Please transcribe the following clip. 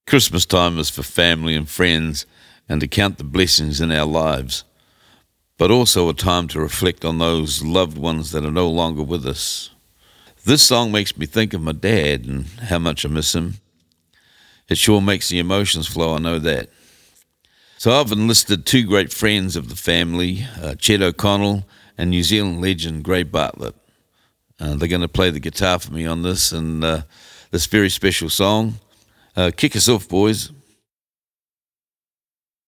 Christmas time is for family and friends and to count the blessings in our lives, but also a time to reflect on those loved ones that are no longer with us. This song makes me think of my dad and how much I miss him. It sure makes the emotions flow, I know that. So I've enlisted two great friends of the family, Chet O'Connell and New Zealand legend Gray Bartlett. They're going to play the guitar for me on this and this very special song. Kick us off, boys.